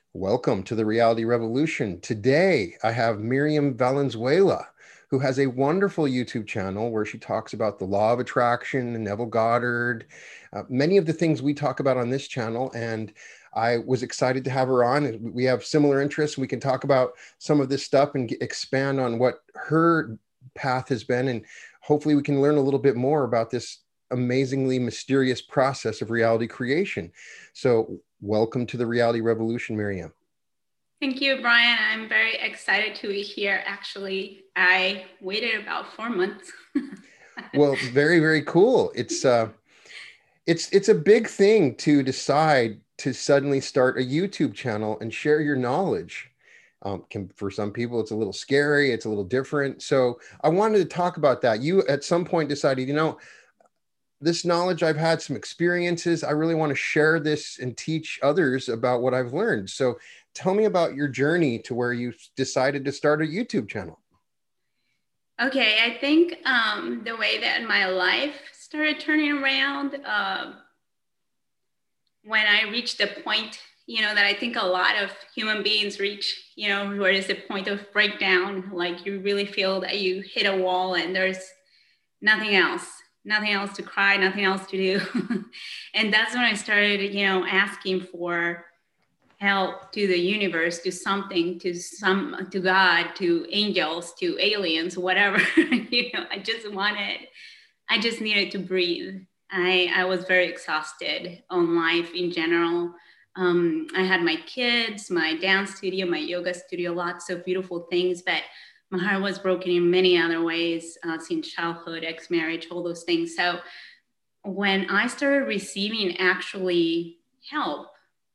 Welcome to the Reality Revolution. Today, I have Miriam Valenzuela, who has a wonderful YouTube channel where she talks about the law of attraction and Neville Goddard, many of the things we talk about on this channel. And I was excited to have her on. We have similar interests. We can talk about some of this stuff and expand on what her path has been. And hopefully we can learn a little bit more about this amazingly mysterious process of reality creation. So welcome to the Reality Revolution, Miriam. Thank you, Brian. I'm very excited to be here. Actually, I waited about 4 months. Well, very, very cool. It's a big thing to decide to suddenly start a YouTube channel and share your knowledge. For some people, it's a little scary. It's a little different. So I wanted to talk about that. You at some point decided, this knowledge, I've had some experiences. I really want to share this and teach others about what I've learned. So tell me about your journey to where you decided to start a YouTube channel. Okay, I think the way that my life started turning around when I reached the point, that I think a lot of human beings reach, where is the point of breakdown, like you really feel that you hit a wall and there's nothing else to cry, nothing else to do. And that's when I started, asking for help to the universe, to something, to God, to angels, to aliens, whatever. I just needed to breathe. I was very exhausted on life in general. I had my kids, my dance studio, my yoga studio, lots of beautiful things, but my heart was broken in many other ways, since childhood, ex-marriage, all those things. So when I started receiving actually help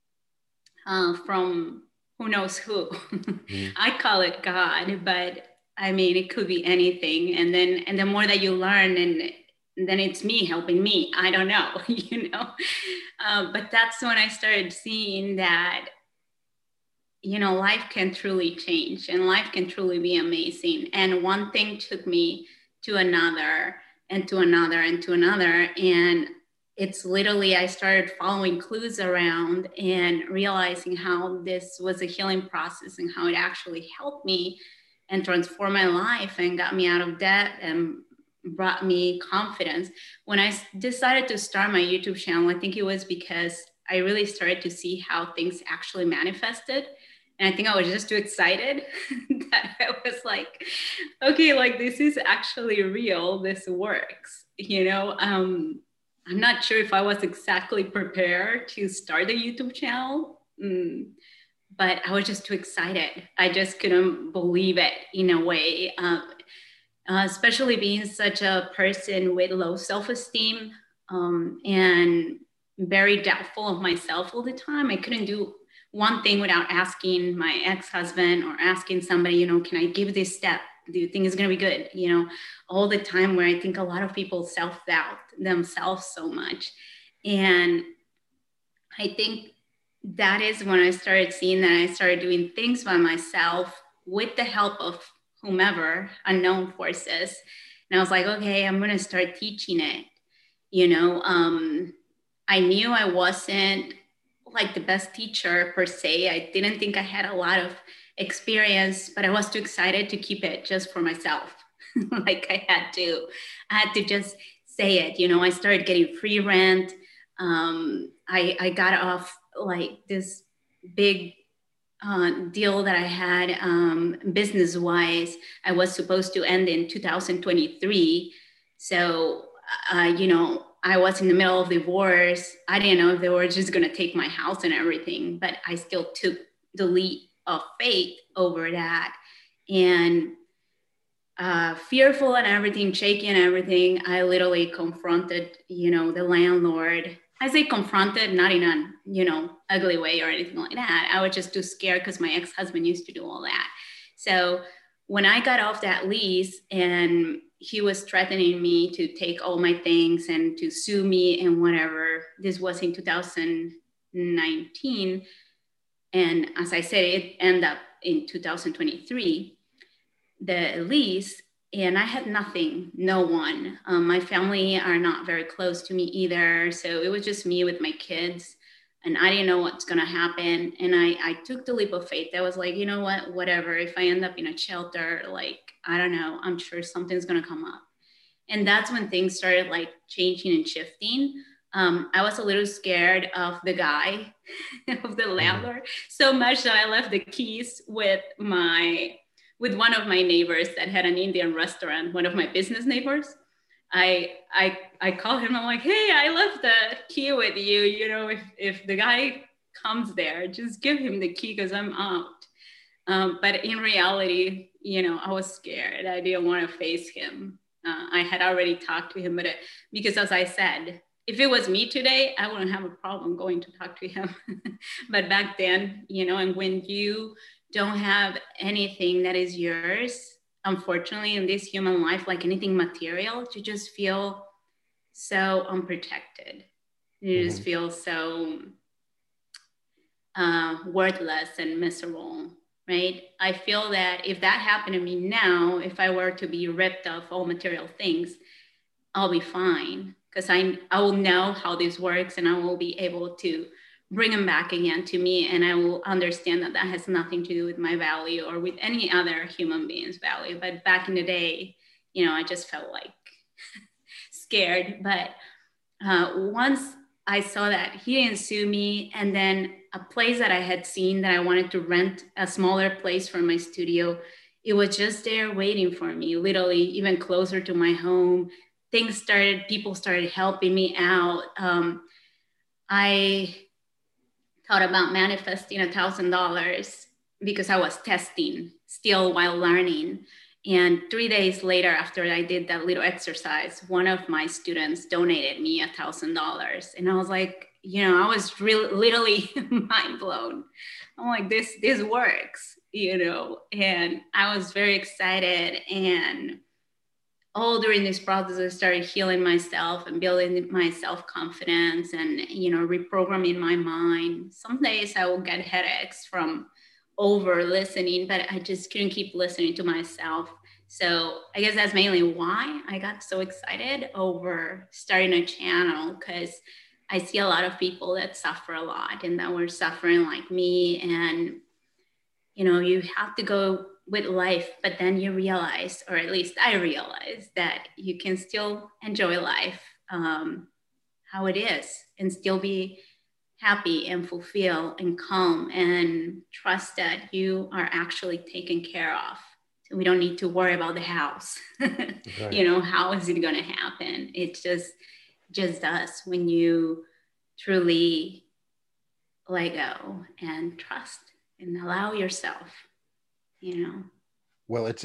from who knows who, I call it God, but I mean, it could be anything. And the more that you learn, and then it's me helping me. I don't know, but that's when I started seeing that life can truly change and life can truly be amazing. And one thing took me to another and to another and to another. And it's literally, I started following clues around and realizing how this was a healing process and how it actually helped me and transformed my life and got me out of debt and brought me confidence. When I decided to start my YouTube channel, I think it was because I really started to see how things actually manifested. And I think I was just too excited that I was like, okay, like this is actually real. This works, I'm not sure if I was exactly prepared to start a YouTube channel, but I was just too excited. I just couldn't believe it in a way, especially being such a person with low self-esteem, and very doubtful of myself all the time. I couldn't do one thing without asking my ex-husband or asking somebody, can I give this step? Do you think it's going to be good? All the time, where I think a lot of people self-doubt themselves so much. And I think that is when I started seeing that I started doing things by myself with the help of whomever, unknown forces. And I was like, okay, I'm going to start teaching it. I knew I wasn't like the best teacher per se. I didn't think I had a lot of experience, but I was too excited to keep it just for myself. Like I had to just say it. I started getting free rent. I got off like this big deal that I had, business wise. I was supposed to end in 2023. So, I was in the middle of divorce. I didn't know if they were just going to take my house and everything, but I still took the leap of faith over that. And fearful and everything, shaky and everything, I literally confronted, the landlord. I say confronted, not in an, ugly way or anything like that. I was just too scared because my ex-husband used to do all that. So when I got off that lease and he was threatening me to take all my things and to sue me and whatever, this was in 2019. And as I said, it ended up in 2023, the lease, and I had nothing, no one. My family are not very close to me either. So it was just me with my kids. and I didn't know what's going to happen. And I took the leap of faith. I was like, you know what, whatever, if I end up in a shelter, like, I don't know, I'm sure something's going to come up. And that's when things started like changing and shifting. I was a little scared of the guy, of the landlord, so much that I left the keys with one of my neighbors that had an Indian restaurant, one of my business neighbors. I call him. I'm like, hey, I left the key with you. You know, if the guy comes there, just give him the key because I'm out. But in reality, you know, I was scared. I didn't want to face him. I had already talked to him, but because as I said, if it was me today, I wouldn't have a problem going to talk to him. But back then, you know, and when you don't have anything that is yours, unfortunately, in this human life, like anything material, you just feel so unprotected. You just feel so worthless and miserable, right? I feel that if that happened to me now, if I were to be ripped of all material things, I'll be fine because I will know how this works and I will be able to bring them back again to me, and I will understand that that has nothing to do with my value or with any other human being's value. But back in the day, you know, I just felt like scared. But once I saw that he didn't sue me, and then a place that I had seen that I wanted to rent, a smaller place for my studio, it was just there waiting for me, literally even closer to my home. People started helping me out. I thought about manifesting $1,000 because I was testing still while learning. And 3 days later, after I did that little exercise, one of my students donated me $1,000. And I was like, you know, I was really literally mind blown. I'm like, this works, you know, and I was very excited. And all during this process, I started healing myself and building my self-confidence and, you know, reprogramming my mind. Some days I will get headaches from over listening, but I just couldn't keep listening to myself. So I guess that's mainly why I got so excited over starting a channel, because I see a lot of people that suffer a lot and that were suffering like me. And, you know, you have to go with life, but then you realize, or at least I realized, that you can still enjoy life how it is and still be happy and fulfilled and calm and trust that you are actually taken care of. So we don't need to worry about the house. Right. You know, how is it going to happen? It just does when you truly let go and trust and allow yourself, you know. Well, it's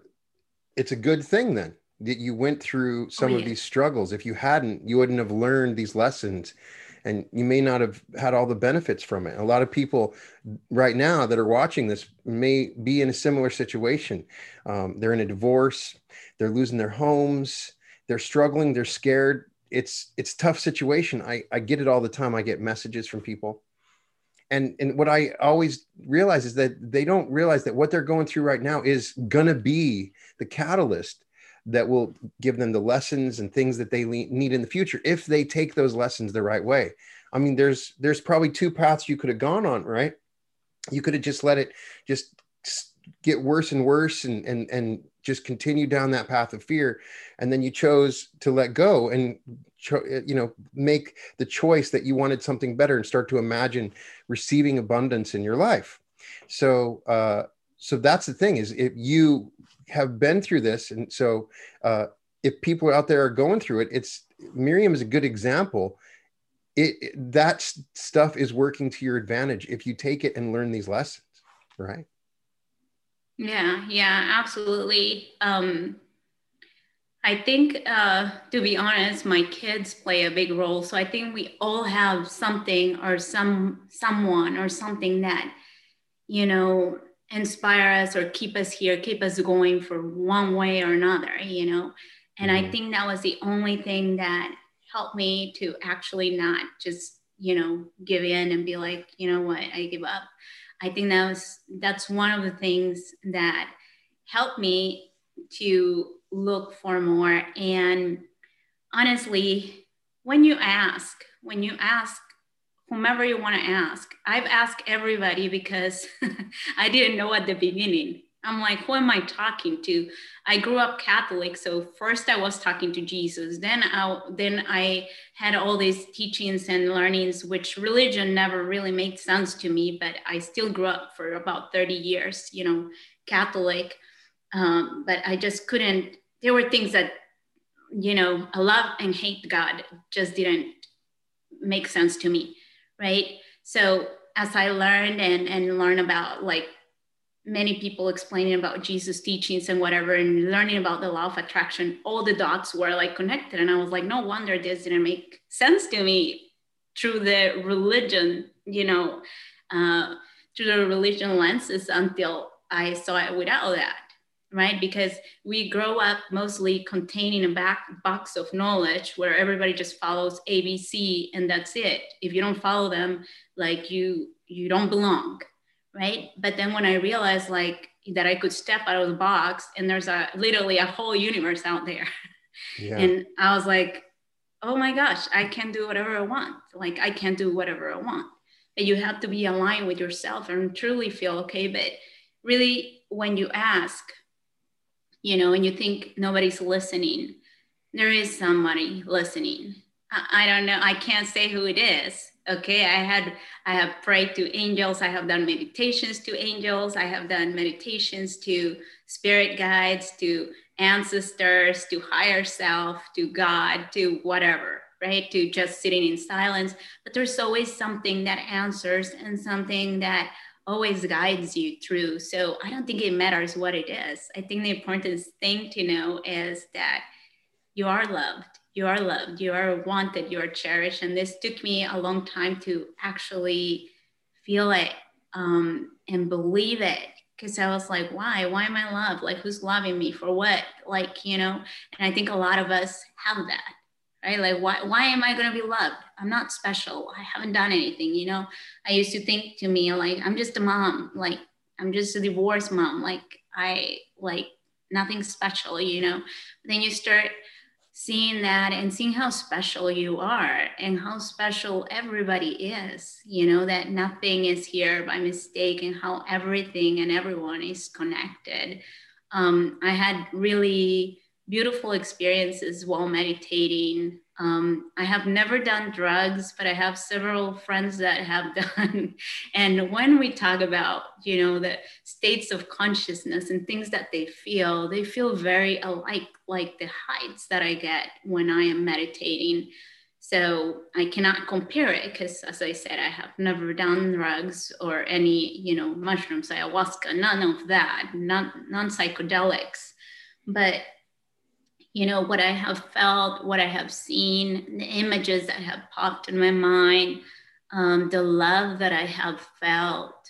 a good thing then that you went through some of these struggles. If you hadn't, you wouldn't have learned these lessons, and you may not have had all the benefits from it. A lot of people right now that are watching this may be in a similar situation. They're in a divorce, they're losing their homes, they're struggling, they're scared. It's a tough situation. I get it all the time. I get messages from people. And what I always realize is that they don't realize that what they're going through right now is going to be the catalyst that will give them the lessons and things that they need in the future if they take those lessons the right way. I mean, there's probably two paths you could have gone on, right? You could have just let it just get worse and worse and just continue down that path of fear. And then you chose to let go and make the choice that you wanted something better and start to imagine receiving abundance in your life. So that's the thing, is if you have been through this, and so if people out there are going through it, Miriam is a good example. That stuff is working to your advantage if you take it and learn these lessons, right? Yeah, absolutely. I think, to be honest, my kids play a big role. So I think we all have something or someone or something that, you know, inspire us or keep us here, keep us going for one way or another, you know. And I think that was the only thing that helped me to actually not just, you know, give in and be like, you know what, I give up. I think that's one of the things that helped me to look for more. And honestly, when you ask whomever you want to ask. I've asked everybody because I didn't know at the beginning. I'm like, who am I talking to? I grew up Catholic, so first I was talking to Jesus. Then I had all these teachings and learnings, which religion never really made sense to me. But I still grew up for about 30 years, Catholic. But I just couldn't. There were things that, I love and hate God just didn't make sense to me, right? So as I learned and learn about like many people explaining about Jesus teachings and whatever, and learning about the law of attraction, all the dots were like connected. And I was like, no wonder this didn't make sense to me through the religion, through the religion lenses until I saw it without that, right? Because we grow up mostly containing a box of knowledge where everybody just follows ABC and that's it. If you don't follow them, like you don't belong, right? But then when I realized like that I could step out of the box and there's literally a whole universe out there. Yeah. And I was like, oh my gosh, I can do whatever I want. Like I can do whatever I want. But you have to be aligned with yourself and truly feel okay. But really, when you ask, and you think nobody's listening, there is somebody listening. I don't know. I can't say who it is. Okay. I have prayed to angels. I have done meditations to angels. I have done meditations to spirit guides, to ancestors, to higher self, to God, to whatever, right? To just sitting in silence. But there's always something that answers and something that always guides you through. So I don't think it matters what it is. I think the important thing to know is that you are loved. You are loved, you are wanted, you are cherished. And this took me a long time to actually feel it and believe it. Because I was like, why am I loved? Like, who's loving me for what? Like, and I think a lot of us have that, right? Like, why am I going to be loved? I'm not special. I haven't done anything, I used to think to me, like, I'm just a mom. Like, I'm just a divorced mom. Like nothing special, But then you start seeing that and seeing how special you are and how special everybody is, that nothing is here by mistake and how everything and everyone is connected. I had really beautiful experiences while meditating. I have never done drugs, but I have several friends that have done. And when we talk about, the states of consciousness and things that they feel very alike, like the heights that I get when I am meditating. So I cannot compare it because, as I said, I have never done drugs or any, mushrooms, ayahuasca, none of that, non-psychedelics. But what I have felt, what I have seen, the images that have popped in my mind, the love that I have felt,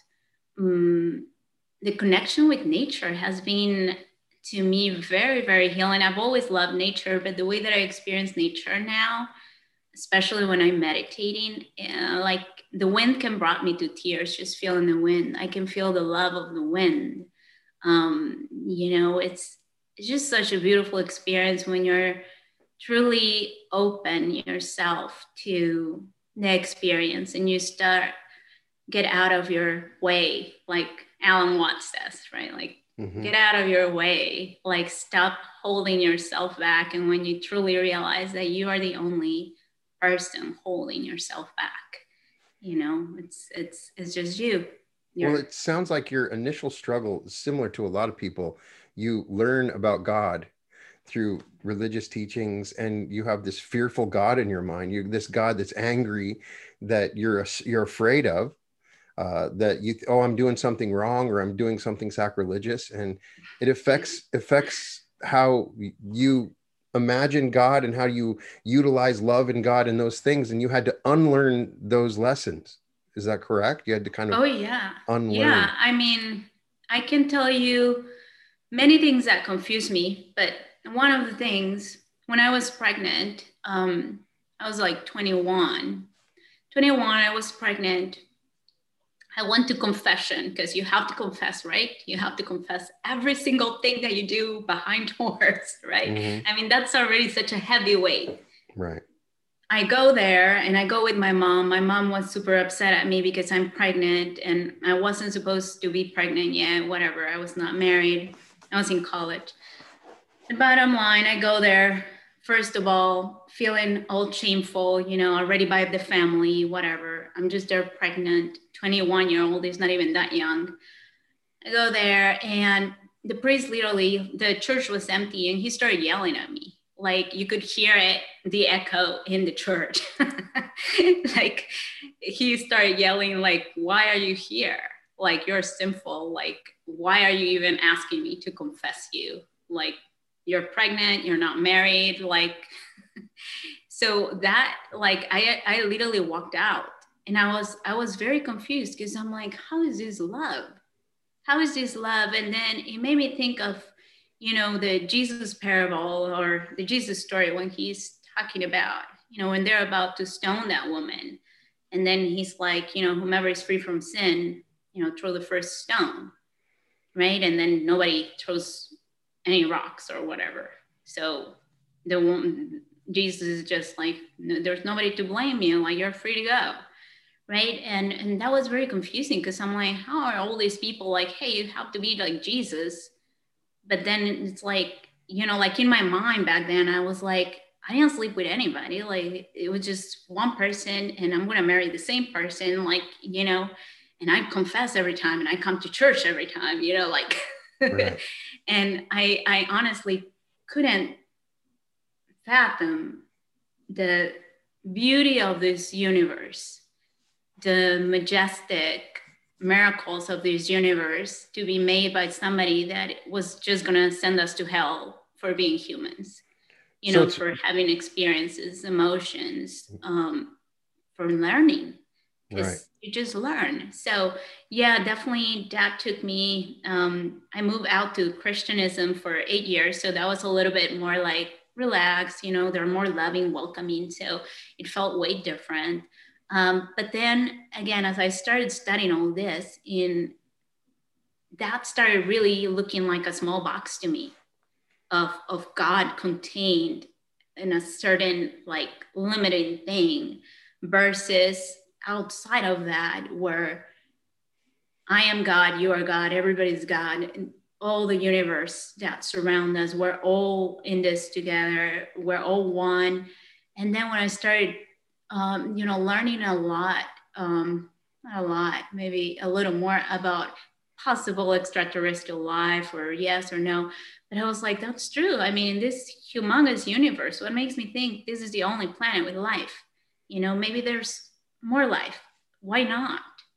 the connection with nature has been, to me, very, very healing. I've always loved nature, but the way that I experience nature now, especially when I'm meditating, like the wind can bring me to tears, just feeling the wind. I can feel the love of the wind. It's just such a beautiful experience when you're truly open yourself to the experience and you get out of your way, like Alan Watts says, right? Like, get out of your way, like stop holding yourself back. And when you truly realize that you are the only person holding yourself back, it's just you. Well, it sounds like your initial struggle is similar to a lot of people. You learn about God through religious teachings and you have this fearful God in your mind. This God that's angry, that you're afraid of, that I'm doing something wrong or I'm doing something sacrilegious. And it affects how you imagine God and how you utilize love and God and those things. And you had to unlearn those lessons. Is that correct? You had to kind of unlearn. Yeah. I mean, I can tell you many things that confuse me, but one of the things, when I was pregnant, I was like 21, I was pregnant. I went to confession because you have to confess, right? You have to confess every single thing that you do behind doors, right? I mean, that's already such a heavy weight. Right. I go there and I go with my mom. My mom was super upset at me because I'm pregnant and I wasn't supposed to be pregnant yet, whatever. I was not married. I was in college. The bottom line, I go there, first of all, feeling all shameful, already by the family, whatever. I'm just there pregnant, 21-year-old is not even that young. I go there and the priest literally, the church was empty and he started yelling at me. Like you could hear it, the echo in the church. Like he started yelling, like, why are you here? Like you're sinful. Like, why are you even asking me to confess you? Like you're pregnant, you're not married. Like, so that, like, I literally walked out and I was very confused because I'm like, how is this love? How is this love? And then it made me think of, the Jesus parable or the Jesus story when he's talking about, when they're about to stone that woman. And then he's like, whomever is free from sin, throw the first stone, right? And then nobody throws any rocks or whatever. So the woman, Jesus is just like, there's nobody to blame you, like you're free to go. Right. And that was very confusing because I'm like, how are all these people like, hey, you have to be like Jesus? But then it's like, like in my mind back then, I was like, I didn't sleep with anybody. Like it was just one person and I'm going to marry the same person, like, and I confess every time and I come to church every time, like, right. And I honestly couldn't fathom the beauty of this universe, the majestic miracles of this universe to be made by somebody that was just going to send us to hell for being humans, for having experiences, emotions, for learning. Right. You just learn. So yeah, definitely that took me, I moved out to Christianism for 8 years. So that was a little bit more like relaxed, they're more loving, welcoming. So it felt way different. But then again, as I started studying all this, that started really looking like a small box to me of God contained in a certain like limiting thing versus outside of that where I am God, you are God, everybody's God, and all the universe that surrounds us, we're all in this together, we're all one. And then when I started learning a lot, maybe a little more about possible extraterrestrial life or yes or no. But I was like, that's true. I mean, in this humongous universe, what makes me think this is the only planet with life? Maybe there's more life. Why not?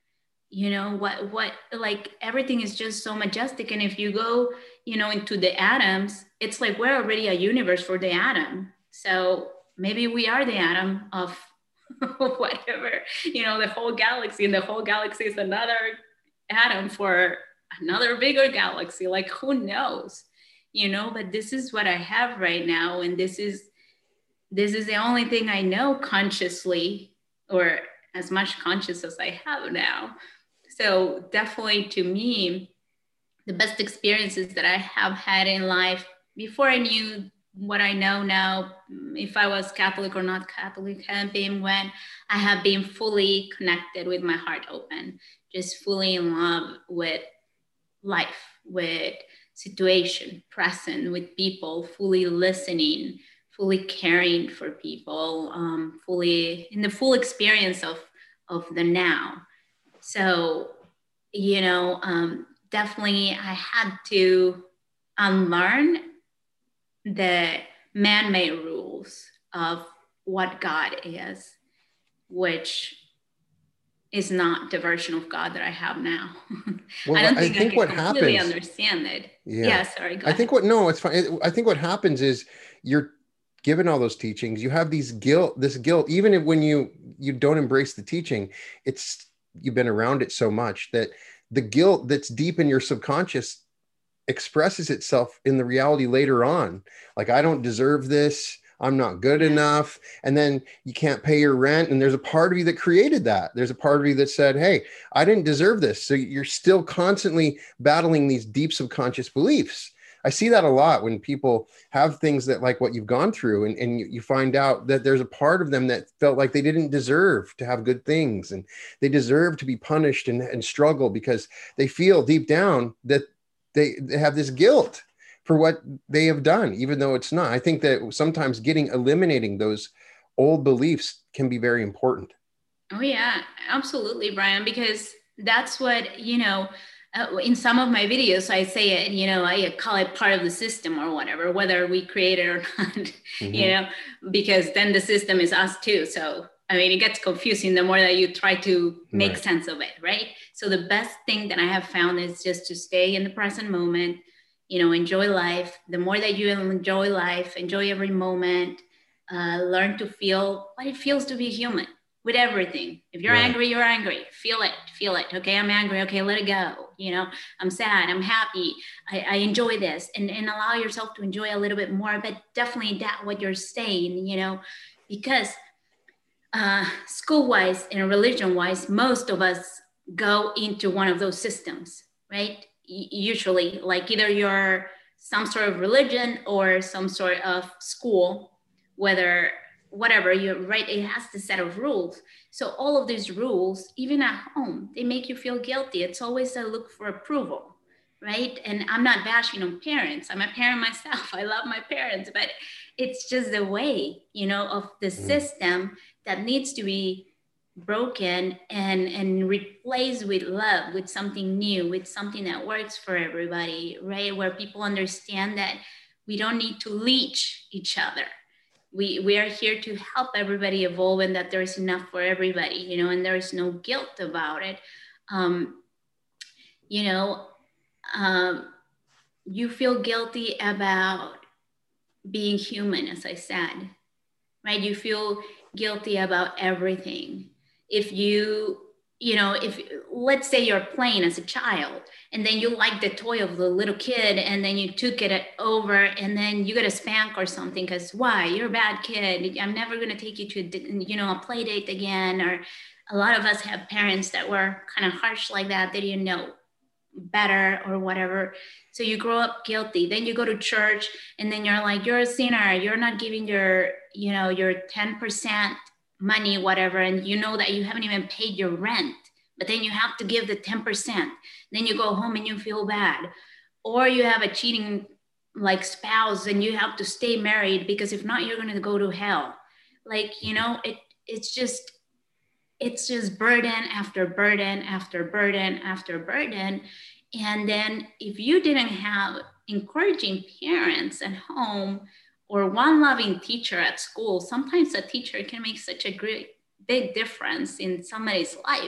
What like everything is just so majestic. And if you go, into the atoms, it's like we're already a universe for the atom. So maybe we are the atom of whatever, the whole galaxy, and the whole galaxy is another atom for another bigger galaxy. Like, who knows, but this is what I have right now. And this is the only thing I know consciously, or as much conscious as I have now. So definitely to me, the best experiences that I have had in life before I knew what I know now, if I was Catholic or not Catholic, had been when I have been fully connected with my heart open, just fully in love with life, with situation, present with people, fully listening, fully caring for people, fully in the full experience of the now. So, definitely I had to unlearn the man-made rules of what God is, which is not the version of God that I have now. Well, I don't think I what completely happens, understand it. Yeah, sorry. Go ahead. It's fine. I think what happens is you're given all those teachings. You have this guilt, even when you don't embrace the teaching, you've been around it so much that the guilt that's deep in your subconscious expresses itself in the reality later on. Like, I don't deserve this. I'm not good enough. And then you can't pay your rent. And there's a part of you that created that. There's a part of you that said, hey, I didn't deserve this. So you're still constantly battling these deep subconscious beliefs. I see that a lot when people have things that like what you've gone through, and you find out that there's a part of them that felt like they didn't deserve to have good things, and they deserve to be punished and struggle because they feel deep down that they have this guilt for what they have done, even though it's not. I think that sometimes eliminating those old beliefs can be very important. Oh yeah, absolutely, Brian, because that's what, in some of my videos, I say it, I call it part of the system or whatever, whether we create it or not, because then the system is us too. So, I mean, it gets confusing the more that you try to make sense of it, right? So the best thing that I have found is just to stay in the present moment, enjoy life. The more that you enjoy life, enjoy every moment, learn to feel what it feels to be human with everything. If you're angry, you're angry. Feel it. Okay, I'm angry. Okay, let it go. I'm sad. I'm happy. I enjoy this, and allow yourself to enjoy a little bit more. But definitely that what you're saying, because school-wise and religion-wise, most of us go into one of those systems, right? Usually, like either you're some sort of religion or some sort of school, whatever you're right, it has the set of rules. So all of these rules, even at home, they make you feel guilty. It's always a look for approval, right? And I'm not bashing on parents. I'm a parent myself. I love my parents, but it's just the way, of the system that needs to be broken and replaced with love, with something new, with something that works for everybody, right? Where people understand that we don't need to leech each other. We are here to help everybody evolve, and that there's enough for everybody, and there is no guilt about it. You know, you feel guilty about being human, as I said, right? You feel guilty about everything. If if let's say you're playing as a child and then you like the toy of the little kid and then you took it over and then you get a spank or something because why? You're a bad kid. I'm never going to take you to, a play date again. Or a lot of us have parents that were kind of harsh like that. They didn't know better or whatever. So you grow up guilty. Then you go to church and then you're like, you're a sinner. You're not giving your 10% money, whatever. And you know that you haven't even paid your rent, but then you have to give the 10%. Then you go home and you feel bad. Or you have a cheating like spouse and you have to stay married because if not, you're going to go to hell. Like, it's just burden after burden after burden after burden. And then if you didn't have encouraging parents at home or one loving teacher at school, sometimes a teacher can make such a great big difference in somebody's life,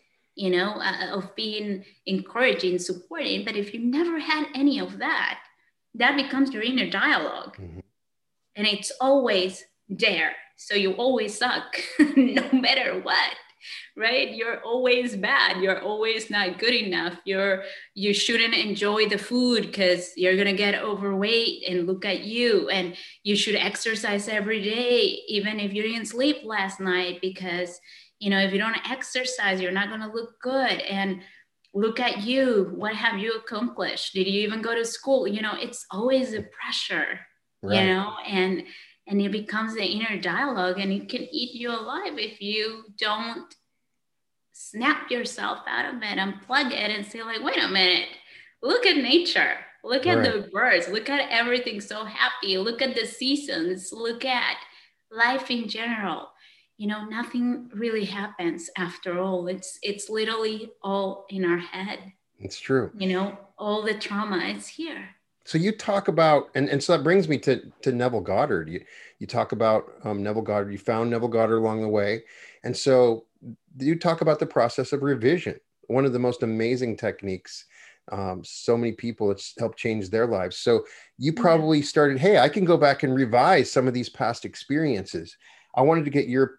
of being encouraging, supporting. But if you never had any of that, that becomes your inner dialogue. Mm-hmm. And it's always there. So you always suck, no matter what, right? You're always bad. You're always not good enough. You shouldn't enjoy the food because you're going to get overweight and look at you. And you should exercise every day, even if you didn't sleep last night, because, if you don't exercise, you're not going to look good. And look at you. What have you accomplished? Did you even go to school? It's always a pressure, right. And it becomes the inner dialogue and it can eat you alive if you don't snap yourself out of it, unplug it and say like, wait a minute, look at nature, look at the birds, look at everything so happy, look at the seasons, look at life in general. Nothing really happens after all. It's literally all in our head. It's true. All the trauma is here. So you talk about, and so that brings me to Neville Goddard. You talk about Neville Goddard. You found Neville Goddard along the way. And so you talk about the process of revision, one of the most amazing techniques. So many people, it's helped change their lives. So you probably started, hey, I can go back and revise some of these past experiences. I wanted to get your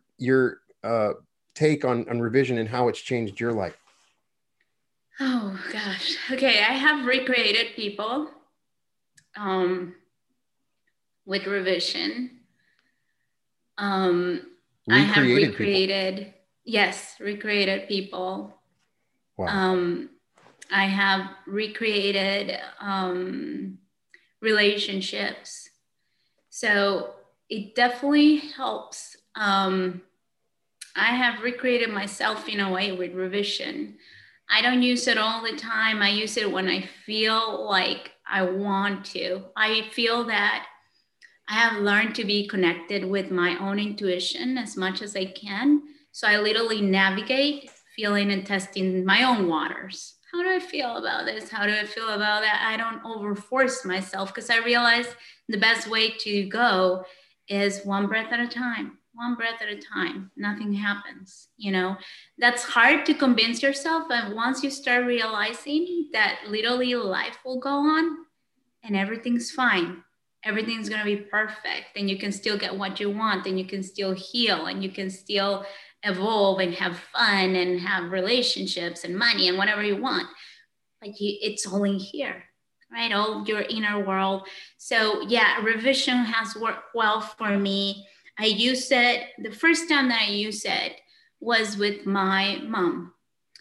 take on revision and how it's changed your life. Oh, gosh. Okay, I have recreated people. With revision. I have recreated people. Yes, recreated people. Wow. I have recreated relationships. So it definitely helps. I have recreated myself in a way with revision. I don't use it all the time. I use it when I feel like I want to. I feel that I have learned to be connected with my own intuition as much as I can. So I literally navigate feeling and testing my own waters. How do I feel about this? How do I feel about that? I don't overforce myself because I realize the best way to go is one breath at a time, one breath at a time. Nothing happens, you know. That's hard to convince yourself, but once you start realizing that literally life will go on and everything's fine, everything's going to be perfect, and you can still get what you want, and you can still heal, and you can still evolve and have fun and have relationships and money and whatever you want. Like it's only here, right? All your inner world. So yeah, revision has worked well for me. I use it, the first time that I used it was with my mom.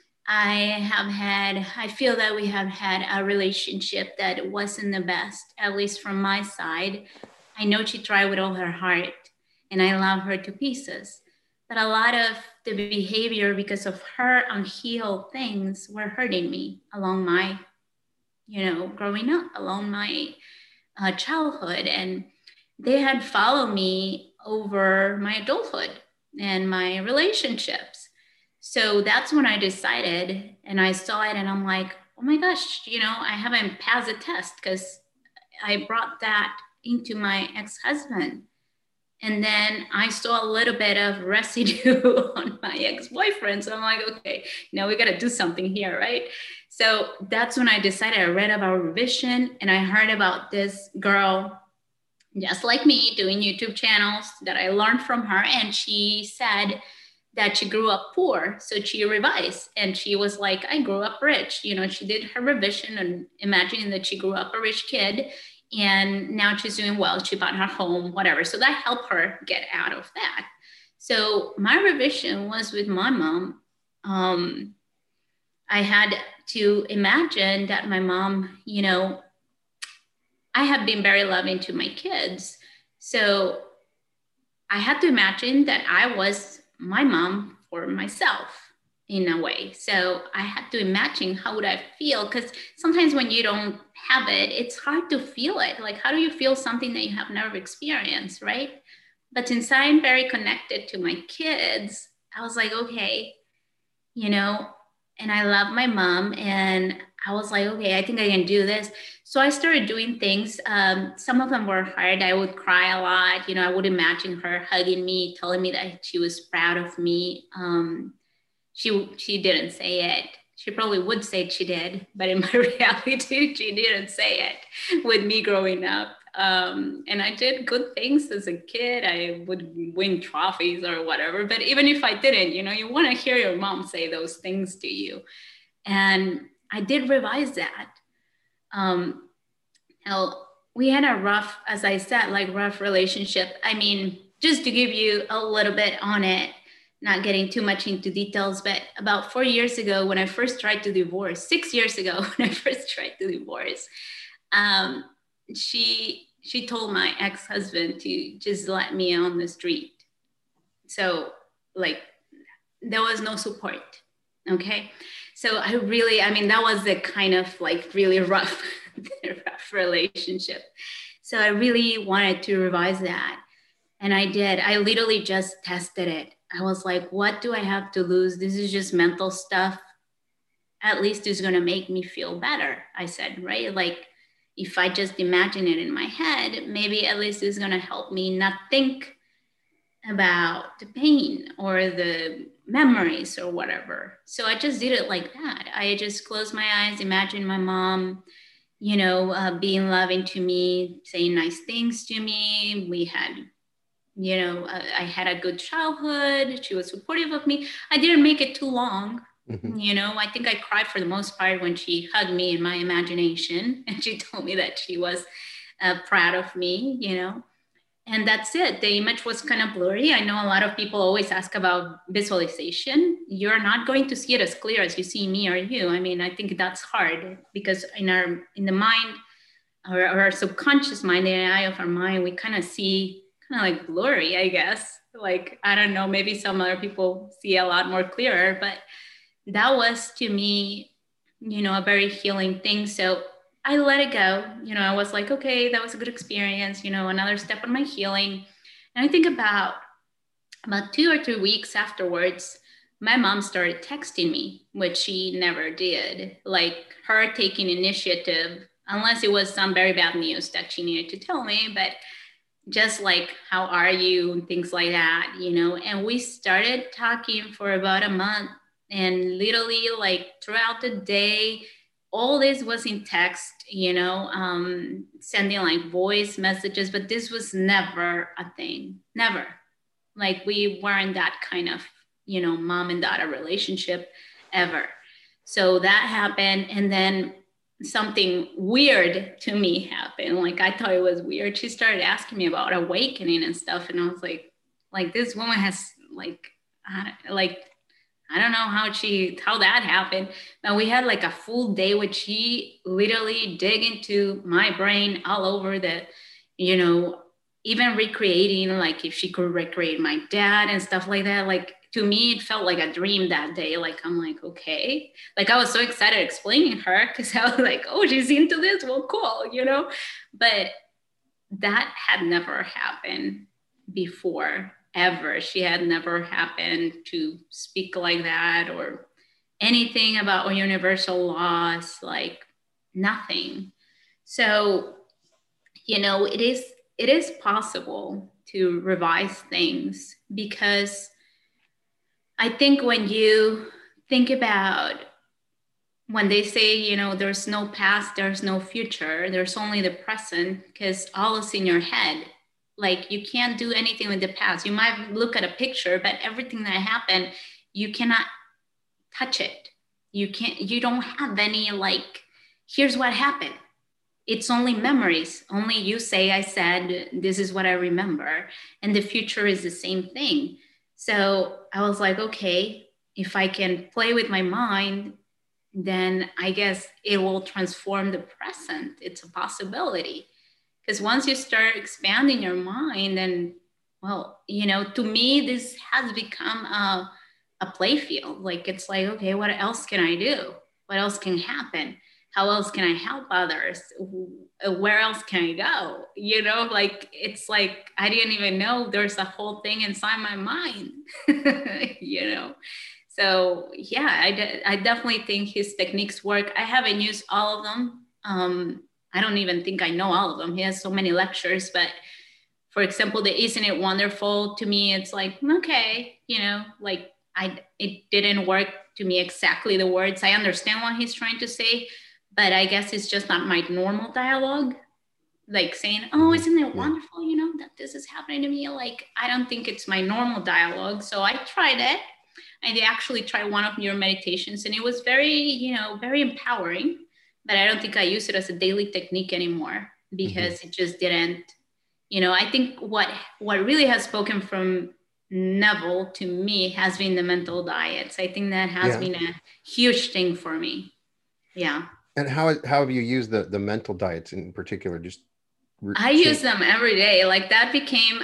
I feel that we have had a relationship that wasn't the best, at least from my side. I know she tried with all her heart and I love her to pieces. But a lot of the behavior because of her unhealed things were hurting me along my, growing up, along my childhood. And they had followed me over my adulthood and my relationships. So that's when I decided and I saw it and I'm like, oh my gosh, I haven't passed a test because I brought that into my ex-husband. And then I saw a little bit of residue on my ex-boyfriend. So I'm like, okay, now we got to do something here, right? So that's when I decided. I read about revision and I heard about this girl just like me doing YouTube channels that I learned from her. And she said that she grew up poor. So she revised and she was like, I grew up rich. She did her revision and imagining that she grew up a rich kid. And now she's doing well. She bought her home, whatever. So that helped her get out of that. So my revision was with my mom. I had to imagine that my mom, I have been very loving to my kids. So I had to imagine that I was my mom for myself in a way. So I had to imagine how would I feel? Because sometimes when you don't have it, it's hard to feel it. Like, how do you feel something that you have never experienced, right? But since I'm very connected to my kids, I was like, okay, and I love my mom. And I was like, okay, I think I can do this. So I started doing things. Some of them were hard. I would cry a lot. I would imagine her hugging me, telling me that she was proud of me. She didn't say it. She probably would say she did, but in my reality, she didn't say it with me growing up. And I did good things as a kid. I would win trophies or whatever. But even if I didn't, you want to hear your mom say those things to you. And I did revise that. Now, we had a rough, as I said, rough relationship. I mean, just to give you a little bit on it, not getting too much into details, but about 4 years ago, when I first tried to divorce, 6 years ago, when I first tried to divorce, she told my ex-husband to just let me on the street. So there was no support. Okay. So that was the kind of really rough, rough relationship. So I really wanted to revise that. And I did. I literally just tested it. I was like, what do I have to lose? This is just mental stuff. At least it's going to make me feel better. I said, right? If I just imagine it in my head, maybe at least it's going to help me not think about the pain or the memories or whatever. So I just did it like that. I just closed my eyes, imagined my mom, being loving to me, saying nice things to me. We had, I had a good childhood. She was supportive of me. I didn't make it too long. Mm-hmm. I think I cried for the most part when she hugged me in my imagination and she told me that she was proud of me, and that's it. The image was kind of blurry. I know a lot of people always ask about visualization. You're not going to see it as clear as you see me or you. I mean, I think that's hard because in the mind, our subconscious mind, the eye of our mind, we kind of see kind of like blurry, I guess. Like, I don't know, maybe some other people see a lot more clearer, but that was to me, a very healing thing. So I let it go. I was like, okay, that was a good experience, another step on my healing. And I think about 2 or 3 weeks afterwards, my mom started texting me, which she never did. Like her taking initiative, unless it was some very bad news that she needed to tell me, but just like, how are you? And things like that, And we started talking for about a month, and literally like throughout the day, all this was in text, sending like voice messages, but this was never a thing, never. Like we weren't that kind of, mom and daughter relationship ever. So that happened. And then something weird to me happened. Like I thought it was weird. She started asking me about awakening and stuff. And I was like this woman has I don't know how that happened. But we had like a full day where she literally dig into my brain all over even recreating, like if she could recreate my dad and stuff like that. Like to me, it felt like a dream that day. Like, I'm like, okay. Like I was so excited explaining her because I was like, oh, she's into this. Well, cool, But that had never happened before, ever. She had never happened to speak like that or anything about universal laws, like nothing. So, it is possible to revise things, because I think when you think about when they say, there's no past, there's no future, there's only the present, because all is in your head. Like you can't do anything with the past. You might look at a picture, but everything that happened, you cannot touch it. You don't have any, like, here's what happened. It's only memories. Only you say, I said, this is what I remember. And the future is the same thing. So I was like, okay, if I can play with my mind, then I guess it will transform the present. It's a possibility. Because once you start expanding your mind, then, well, to me, this has become a play field. Like, it's like, okay, what else can I do? What else can happen? How else can I help others? Where else can I go? Like, it's like, I didn't even know there's a whole thing inside my mind, So yeah, I definitely think his techniques work. I haven't used all of them. I don't even think I know all of them. He has so many lectures, but for example, the Isn't It Wonderful, to me, it's like, okay, like it didn't work to me exactly the words. I understand what he's trying to say, but I guess it's just not my normal dialogue. Like saying, oh, isn't it wonderful, that this is happening to me? Like, I don't think it's my normal dialogue. So I tried it. I actually tried one of your meditations, and it was very, very empowering, but I don't think I use it as a daily technique anymore, because it just didn't, I think what really has spoken from Neville to me has been the mental diets. I think that has been a huge thing for me. Yeah. And how have you used the mental diets in particular? I use them every day. Like that became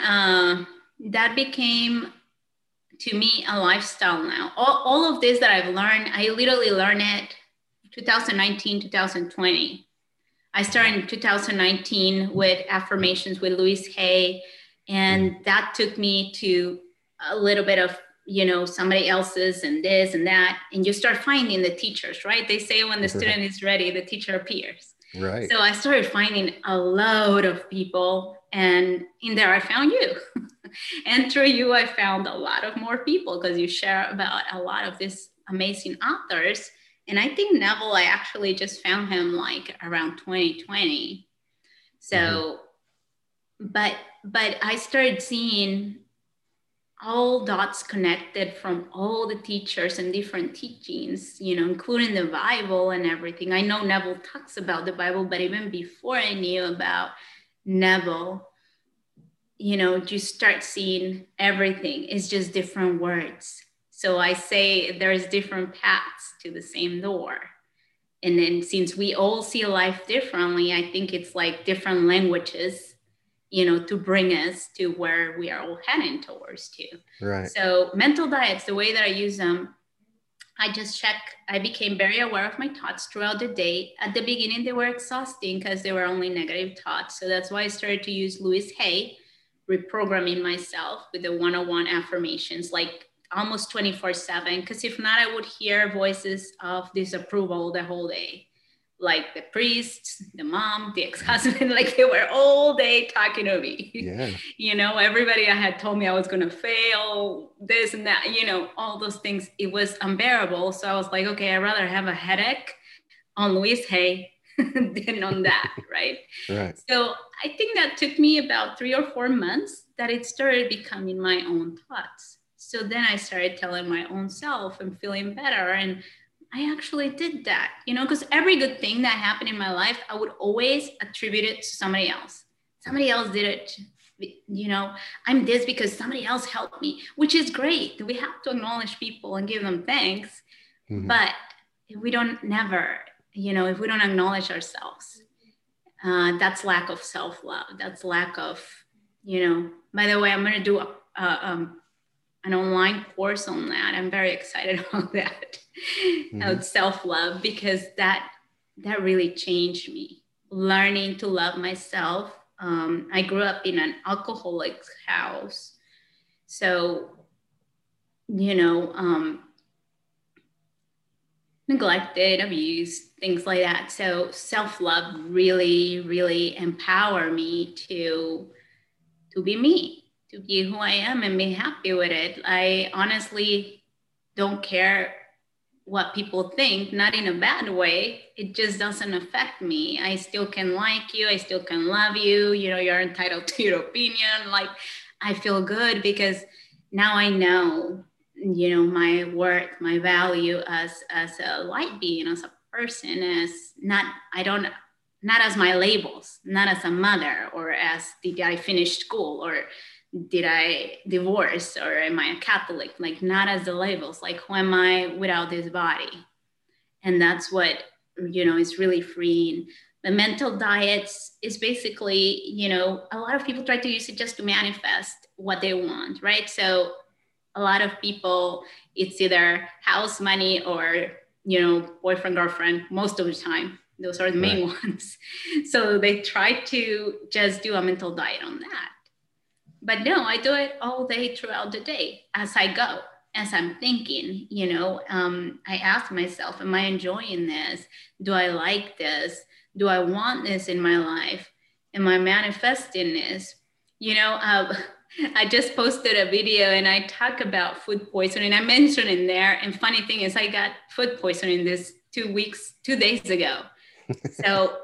to me a lifestyle now. All of this that I've learned, I literally learned it 2019, 2020. I started in 2019 with affirmations with Louise Hay. And that took me to a little bit of, somebody else's and this and that. And you start finding the teachers, right? They say when the student is ready, the teacher appears. Right. So I started finding a load of people, and in there I found you. And through you, I found a lot of more people, because you share about a lot of these amazing authors. And I think Neville, I actually just found him like around 2020. So, but I started seeing all dots connected from all the teachers and different teachings, including the Bible and everything. I know Neville talks about the Bible, but even before I knew about Neville, you start seeing everything. It's just different words. So I say there's different paths to the same door. And then since we all see life differently, I think it's like different languages, to bring us to where we are all heading towards to. Right. So mental diets, the way that I use them, I became very aware of my thoughts throughout the day. At the beginning, they were exhausting because they were only negative thoughts. So that's why I started to use Louise Hay, reprogramming myself with the 101 affirmations, like almost 24/7. Because if not, I would hear voices of disapproval the whole day. Like the priest, the mom, the ex-husband, like they were all day talking to me. Yeah. Everybody I had told me I was going to fail, this and that, all those things. It was unbearable. So I was like, okay, I'd rather have a headache on Louise Hay than on that, right? Right. So I think that took me about 3 or 4 months that it started becoming my own thoughts. So then I started telling my own self and feeling better. And I actually did that, because every good thing that happened in my life, I would always attribute it to somebody else. Somebody else did it. I'm this because somebody else helped me, which is great. We have to acknowledge people and give them thanks. Mm-hmm. But if we don't if we don't acknowledge ourselves, that's lack of self-love. That's lack of, by the way, I'm going to do an online course on that. I'm very excited about that. Mm-hmm. Self-love, because that really changed me. Learning to love myself. I grew up in an alcoholic's house. So, neglected, abused, things like that. So self-love really, really empowered me to be me, to be who I am and be happy with it. I honestly don't care what people think, not in a bad way. It just doesn't affect me. I still can like you. I still can love you. You're entitled to your opinion. Like, I feel good because now I know, my worth, my value as a light being, as a person, not as my labels, not as a mother, or as did I finish school, or did I divorce, or am I a Catholic? Like, not as the labels, like, who am I without this body? And that's what, is really freeing. The mental diets is basically, a lot of people try to use it just to manifest what they want, right? So a lot of people, it's either house, money, or, boyfriend, girlfriend, most of the time. Those are the main ones. So they try to just do a mental diet on that. But no, I do it all day throughout the day as I go, as I'm thinking, I ask myself, am I enjoying this? Do I like this? Do I want this in my life? Am I manifesting this? I just posted a video and I talk about food poisoning. I mentioned in there, and funny thing is I got food poisoning this 2 days ago. So,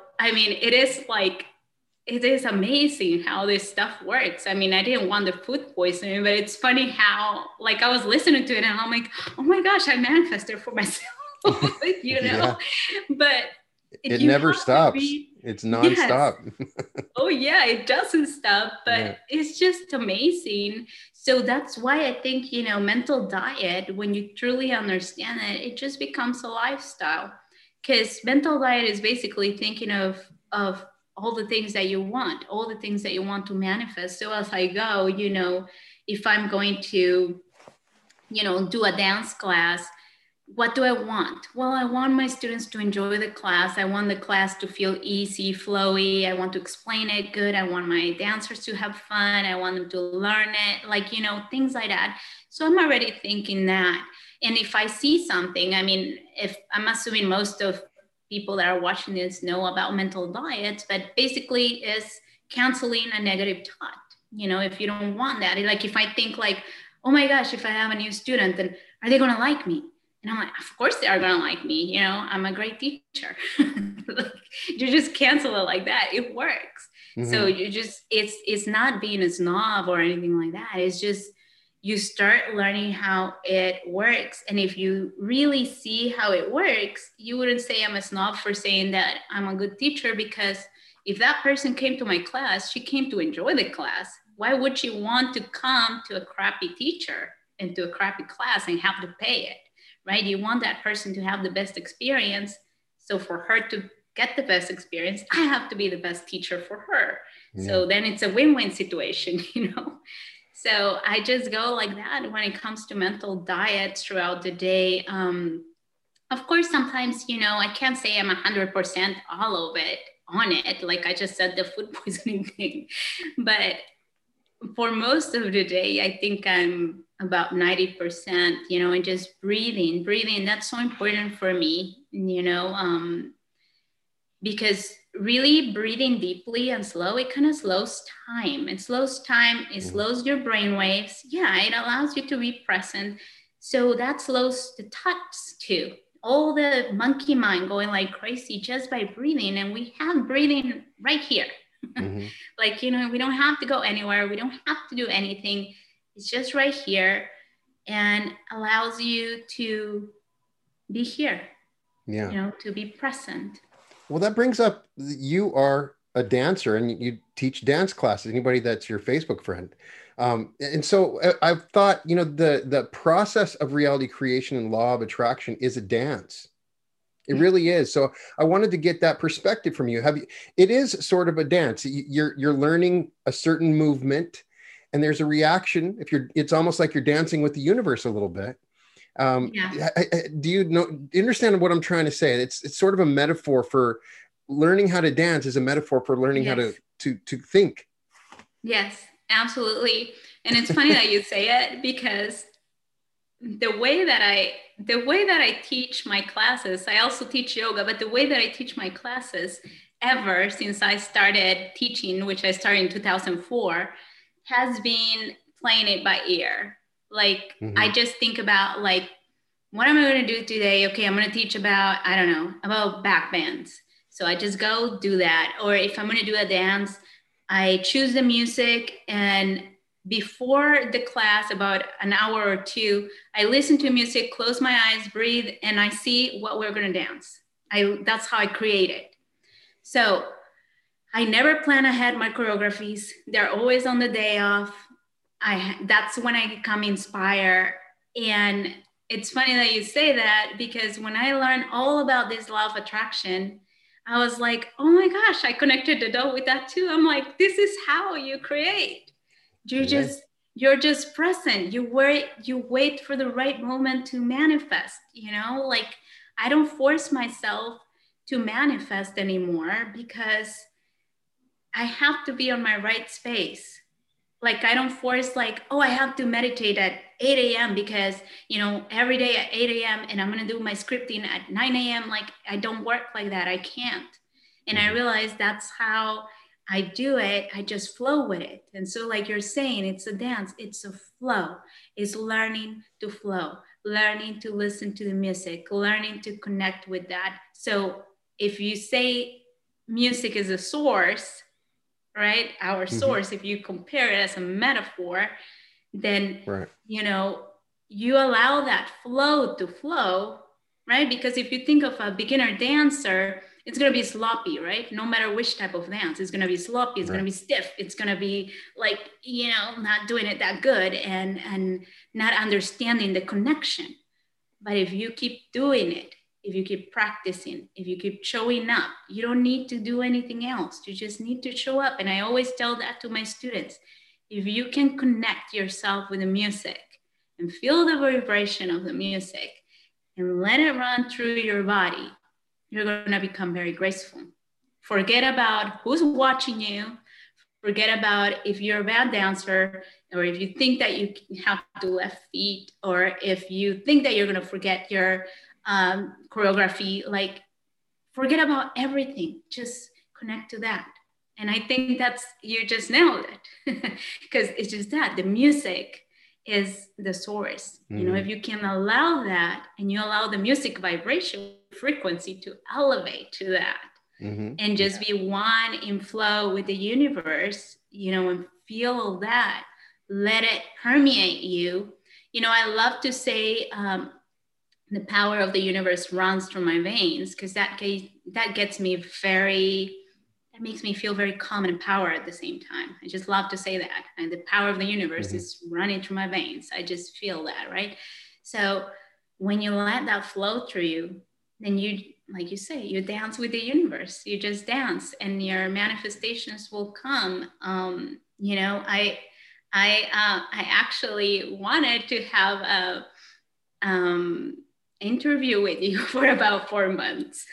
it is amazing how this stuff works. I didn't want the food poisoning, but it's funny how, I was listening to it and I'm like, oh my gosh, I manifested for myself, Yeah. But it never stops. It's nonstop. Yes. Oh yeah, it doesn't stop, but It's just amazing. So that's why I think, mental diet, when you truly understand it, it just becomes a lifestyle. Because mental diet is basically thinking of all the things that you want, all the things that you want to manifest. So as I go, if I'm going to, do a dance class, what do I want? Well, I want my students to enjoy the class. I want the class to feel easy, flowy. I want to explain it good. I want my dancers to have fun. I want them to learn it, things like that. So I'm already thinking that. And if I see something, if I'm assuming most of people that are watching this know about mental diets, but basically is canceling a negative thought. If you don't want that, if I think oh my gosh, if I have a new student, then are they going to like me? And I'm like, of course they are going to like me. I'm a great teacher. You just cancel it like that. It works. Mm-hmm. So it's not being a snob or anything like that. It's just, you start learning how it works. And if you really see how it works, you wouldn't say I'm a snob for saying that I'm a good teacher, because if that person came to my class, she came to enjoy the class. Why would she want to come to a crappy teacher and to a crappy class and have to pay it, right? You want that person to have the best experience. So for her to get the best experience, I have to be the best teacher for her. Yeah. So then it's a win-win situation, So I just go like that when it comes to mental diets throughout the day. Of course, sometimes, I can't say I'm 100% all of it on it. Like I just said, the food poisoning thing. But for most of the day, I think I'm about 90%, and just breathing. That's so important for me, because really breathing deeply and slow, it kind of slows time. It slows time, it slows your brain waves. Yeah, it allows you to be present. So that slows the thoughts too. All the monkey mind going like crazy just by breathing. And we have breathing right here. Mm-hmm. Like, we don't have to go anywhere. We don't have to do anything. It's just right here and allows you to be here, to be present. Well, that brings up, you are a dancer and you teach dance classes, anybody that's your Facebook friend. And so I've thought, the process of reality creation and law of attraction is a dance. It really is. So I wanted to get that perspective from you. It is sort of a dance. You're learning a certain movement and there's a reaction. It's almost like you're dancing with the universe a little bit. Do you understand what I'm trying to say? It's sort of a metaphor for learning how to dance, is a metaphor for learning how to think. Yes, absolutely. And it's funny that you say it, because the way that I teach my classes, I also teach yoga, but the way that I teach my classes ever since I started teaching, which I started in 2004, has been playing it by ear. Like, I just think about like, what am I going to do today? Okay, I'm going to teach about, I don't know, about back bends. So I just go do that. Or if I'm going to do a dance, I choose the music, and before the class, about an hour or two, I listen to music, close my eyes, breathe, and I see what we're going to dance. That's how I create it. So I never plan ahead my choreographies. They're always on the day off. That's when I become inspired. And it's funny that you say that, because when I learned all about this law of attraction, I was like, oh my gosh, I connected the dot with that too. I'm like, this is how you create. You're just present. You wait for the right moment to manifest, like I don't force myself to manifest anymore, because I have to be on my right space. Like I don't force like, oh, I have to meditate at 8 a.m. because, every day at 8 a.m. and I'm going to do my scripting at 9 a.m. Like I don't work like that. I can't. And I realized that's how I do it. I just flow with it. And so like you're saying, it's a dance. It's a flow. It's learning to flow, learning to listen to the music, learning to connect with that. So if you say music is a source, right? Our source, if you compare it as a metaphor, then, you allow that flow to flow, right? Because if you think of a beginner dancer, it's going to be sloppy, right? No matter which type of dance, it's going to be sloppy. It's going to be stiff. It's going to be like, not doing it that good and not understanding the connection. But if you keep doing it, if you keep practicing, if you keep showing up, you don't need to do anything else. You just need to show up. And I always tell that to my students. If you can connect yourself with the music and feel the vibration of the music and let it run through your body, you're going to become very graceful. Forget about who's watching you. Forget about if you're a bad dancer, or if you think that you have to left feet, or if you think that you're going to forget your choreography. Like, forget about everything. Just connect to that. And I think you just nailed it, because it's just that the music is the source. If you can allow that, and you allow the music vibration frequency to elevate to that, and just be one in flow with the universe, and feel all that, let it permeate you. I love to say the power of the universe runs through my veins, because that gets me that makes me feel very calm and empowered at the same time. I just love to say that. And the power of the universe is running through my veins. I just feel that, right? So when you let that flow through you, then you like you say, you dance with the universe. You just dance, and your manifestations will come. You know, I actually wanted to have a interview with you for about 4 months.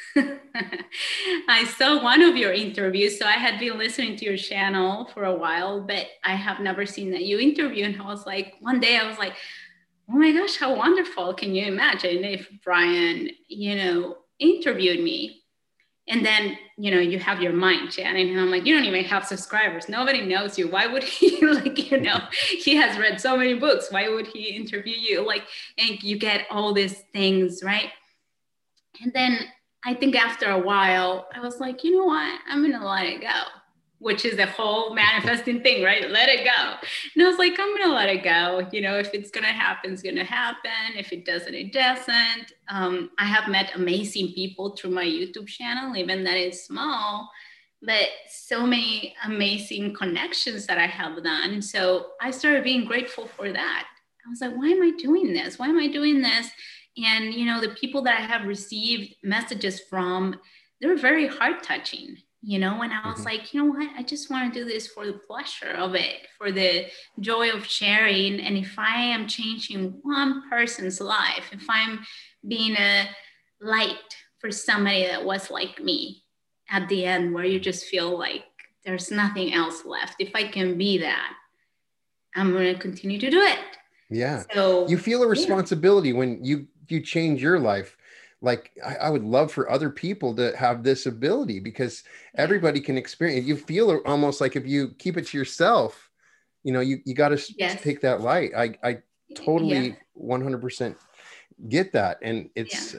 I saw one of your interviews, so I had been listening to your channel for a while, but I have never seen that you interview. And I was like, one day I was like, oh my gosh, how wonderful. Can you imagine if Brian, you know, interviewed me? And then, you know, you have your mind, Shannon. And I'm like, you don't even have subscribers. Nobody knows you. Why would he, like, you know, he has read so many books. Why would he interview you? Like, and you get all these things, right? And then I think after a while, I was like, you know what? I'm going to let it go, which is the whole manifesting thing, right? Let it go. And I was like, I'm going to let it go. You know, if it's going to happen, it's going to happen. If it doesn't, it doesn't. I have met amazing people through my YouTube channel, even that is small, but so many amazing connections that I have done. So I started being grateful for that. I was like, why am I doing this? Why am I doing this? And, you know, the people that I have received messages from, they're very heart touching. You know, and I was like, you know what, I just want to do this for the pleasure of it, for the joy of sharing. And if I am changing one person's life, if I'm being a light for somebody that was like me at the end, where you just feel like there's nothing else left, if I can be that, I'm going to continue to do it. Yeah. So you feel a responsibility when you change your life. Like I would love for other people to have this ability, because everybody can experience. You feel almost like if you keep it to yourself, you know, you got to take that light. I totally 100% get that. And it's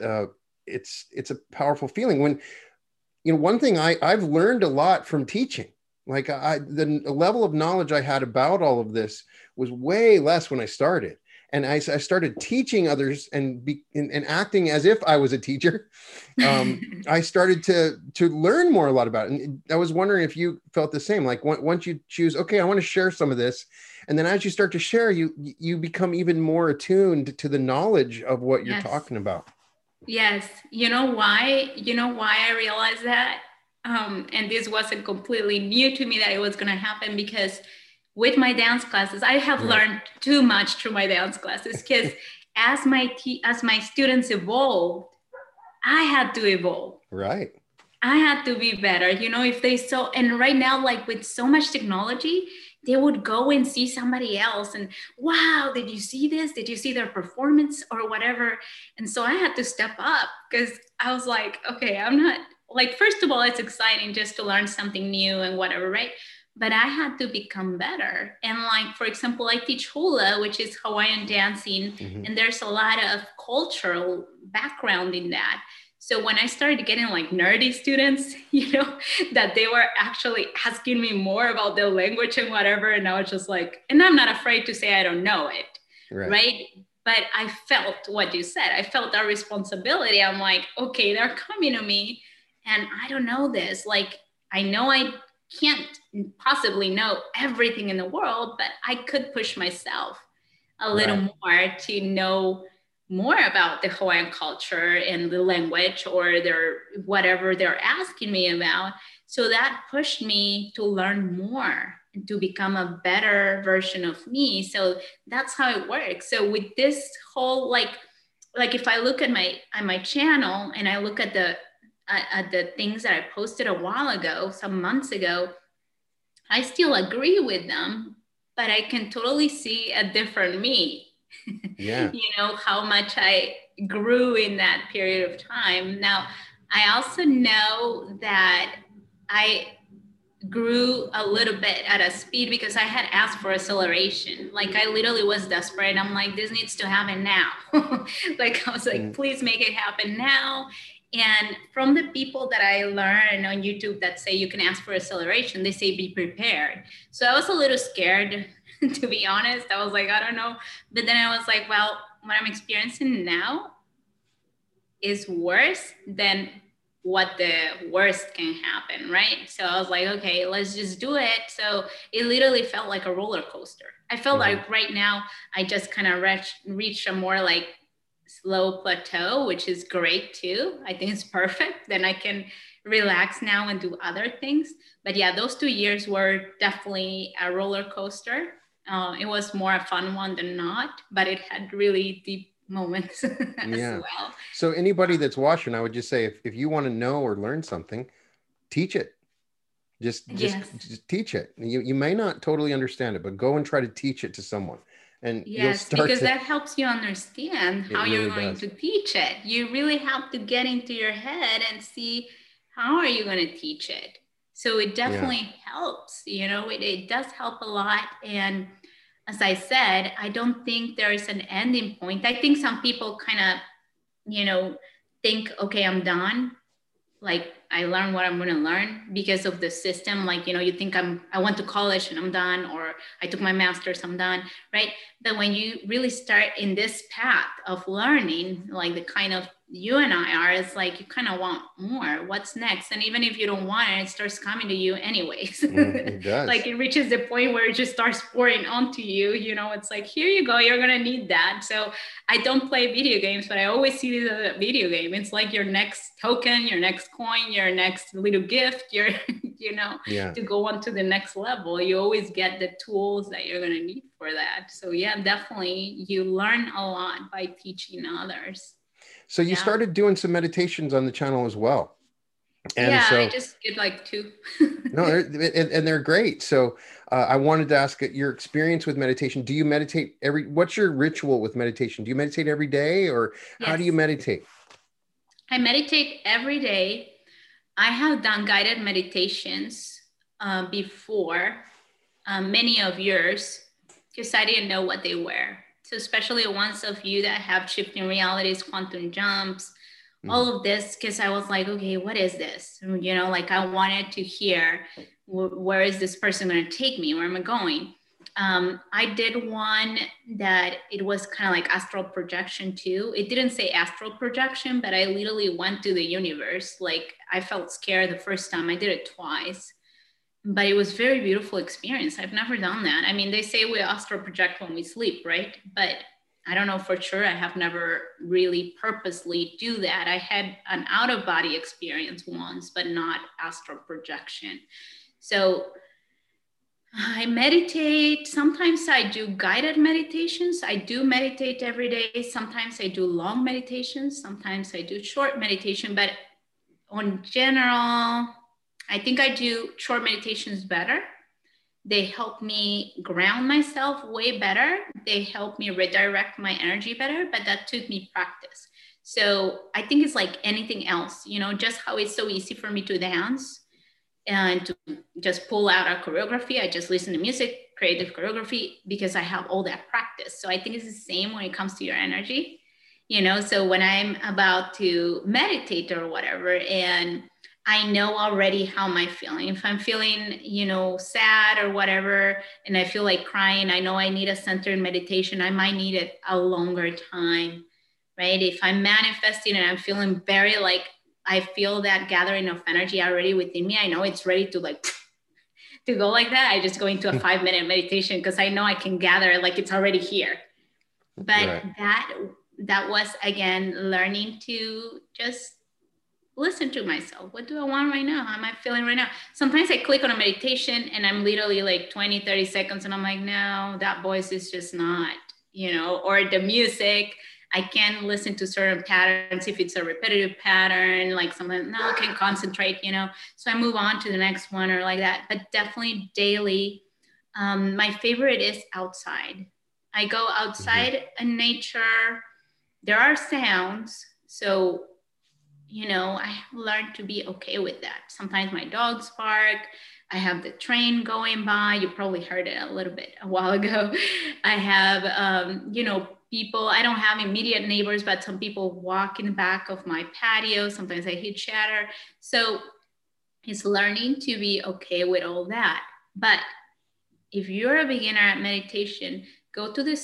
a powerful feeling when, you know, one thing I've learned a lot from teaching. Like the level of knowledge I had about all of this was way less when I started. And I started teaching others and acting as if I was a teacher. I started to learn more a lot about it. And I was wondering if you felt the same. Like once you choose, okay, I want to share some of this. And then as you start to share, you become even more attuned to the knowledge of what you're talking about. Yes. You know why? You know why I realized that? And this wasn't completely new to me that it was going to happen, because with my dance classes, I have learned too much through my dance classes, because as my students evolved, I had to evolve. Right. I had to be better. You know, if they saw, and right now, like with so much technology, they would go and see somebody else and, wow, did you see this? Did you see their performance or whatever? And so I had to step up, because I was like, okay, I'm not, like, first of all, it's exciting just to learn something new and whatever, right? But I had to become better. And like, for example, I teach hula, which is Hawaiian dancing, and there's a lot of cultural background in that. So when I started getting like nerdy students, you know, that they were actually asking me more about the language and whatever, and I was just like, and I'm not afraid to say I don't know it, right? But I felt what you said. I felt that responsibility. I'm like, okay, they're coming to me and I don't know this. Like, I know I can't possibly know everything in the world, but I could push myself a little more to know more about the Hawaiian culture and the language or their whatever they're asking me about. So that pushed me to learn more and to become a better version of me. So that's how it works. So with this whole like if I look at my channel and I look at the things that I posted a while ago, some months ago, I still agree with them, but I can totally see a different me. Yeah. You know, how much I grew in that period of time. Now, I also know that I grew a little bit at a speed because I had asked for acceleration. Like I literally was desperate. I'm like, this needs to happen now. Like I was like, please make it happen now. And from the people that I learn on YouTube that say you can ask for acceleration, they say be prepared. So I was a little scared, to be honest. I was like, I don't know. But then I was like, well, what I'm experiencing now is worse than what the worst can happen, right? So I was like, okay, let's just do it. So it literally felt like a roller coaster. I felt like right now I just kind of reached a more like slow plateau, which is great too. I think it's perfect. Then I can relax now and do other things. But yeah, those 2 years were definitely a roller coaster. It was more a fun one than not, but it had really deep moments as Yeah. well. So anybody that's watching, I would just say, if you want to know or learn something, teach it. Yes. Just teach it. You may not totally understand it, but go and try to teach it to someone, and you'll Yes, start because to. that helps you understand It how you're really going does. to teach it. You really have to get into your head and see how are you going to teach it. So it Yeah. definitely helps, it does help a lot. And as I said, I don't think there is an ending point. I think some people kind of, think, okay, I'm done, like I learn what I'm going to learn because of the system. Like, you think I went to college and I'm done, or I took my master's, I'm done, right? But when you really start in this path of learning, like the kind of you and I are, it's like you kind of want more. What's next? And even if you don't want it, it starts coming to you anyways. It does. Like it reaches the point where it just starts pouring onto you. It's like, here you go, you're going to need that. So I don't play video games, but I always see this as a video game. It's like your next token, your next coin, your next little gift, Yeah. to go on to the next level. You always get the tools that you're going to need for that. So yeah, definitely you learn a lot by teaching others. So you Yeah. started doing some meditations on the channel as well. And Yeah, I so, just did like 2. no, and they're great. So I wanted to ask your experience with meditation. Do you meditate what's your ritual with meditation? Do you meditate every day, or how do you Yes, meditate? I meditate every day. I have done guided meditations before, many of years, because I didn't know what they were. So especially ones of you that have shifting realities, quantum jumps, Mhm. all of this, because I was like, okay, what is this? Like I wanted to hear, where is this person going to take me? Where am I going? I did one that it was kind of like astral projection too. It didn't say astral projection, but I literally went to the universe. Like I felt scared the first time. I did it twice, but it was very beautiful experience. I've never done that. I mean, they say we astral project when we sleep, right? But I don't know for sure. I have never really purposely do that. I had an out of body experience once, but not astral projection. So I meditate. Sometimes I do guided meditations. I do meditate every day. Sometimes I do long meditations. Sometimes I do short meditation. But on general, I think I do short meditations better. They help me ground myself way better. They help me redirect my energy better, but that took me practice. So I think it's like anything else, just how it's so easy for me to dance and to just pull out a choreography. I just listen to music, creative choreography, because I have all that practice. So I think it's the same when it comes to your energy, so when I'm about to meditate or whatever, and I know already how am I feeling. If I'm feeling, sad or whatever, and I feel like crying, I know I need a centered meditation. I might need it a longer time, right? If I'm manifesting and I'm feeling very like, I feel that gathering of energy already within me, I know it's ready to like, to go like that. I just go into a 5-minute meditation because I know I can gather like it's already here. But Right. that was again learning to just listen to myself. What do I want right now? How am I feeling right now? Sometimes I click on a meditation and I'm literally like 20-30 seconds and I'm like, no, that voice is just not, or the music, I can listen to certain patterns if it's a repetitive pattern, like something, no, I can concentrate, so I move on to the next one or like that. But definitely daily. My favorite is outside. I go Mhm. outside in nature. There are sounds. So, I learned to be okay with that. Sometimes my dogs bark. I have the train going by. You probably heard it a little bit a while ago. I have, people, I don't have immediate neighbors, but some people walk in the back of my patio. Sometimes I hear chatter. So it's learning to be okay with all that. But if you're a beginner at meditation, go to the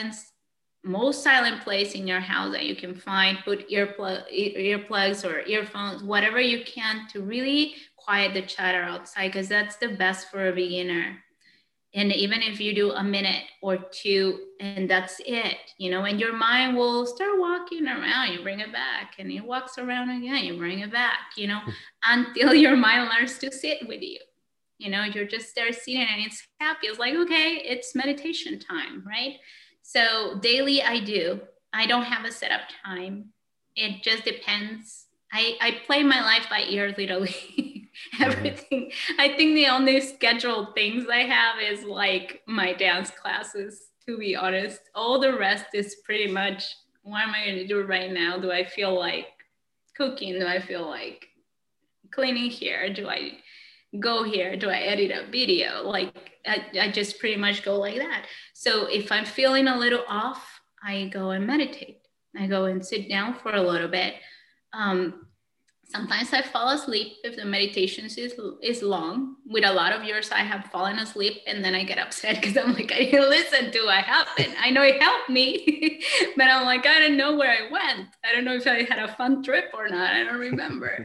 most silent place in your house that you can find, put earplugs or earphones, whatever you can to really quiet the chatter outside, because that's the best for a beginner. And even if you do a minute or two and that's it, and your mind will start walking around, you bring it back, and it walks around again, you bring it back, until your mind learns to sit with you. You're just there sitting and it's happy. It's like, okay, it's meditation time, right? So daily I don't have a set up time. It just depends. I play my life by ear, literally. Everything. I think the only scheduled things I have is like my dance classes, to be honest. All the rest is pretty much, what am I going to do right now? Do I feel like cooking? Do I feel like cleaning here? Do I go here? Do I edit a video? Like I just pretty much go like that. So if I'm feeling a little off, I go and meditate. I go and sit down for a little bit. Sometimes I fall asleep if the meditation is long. With a lot of yours, I have fallen asleep and then I get upset because I'm like, I didn't listen to what happened. I know it helped me, but I'm like, I don't know where I went. I don't know if I had a fun trip or not. I don't remember,